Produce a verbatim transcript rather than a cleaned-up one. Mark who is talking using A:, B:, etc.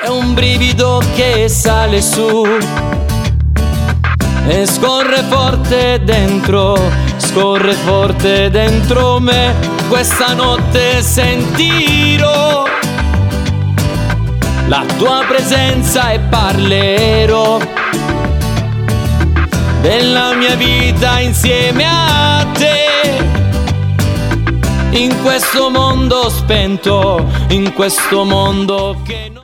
A: è un brivido che sale su e scorre forte dentro, scorre forte dentro me. Questa notte sentirò la tua presenza e parlerò della mia vita insieme a te. In questo mondo spento, in questo mondo che non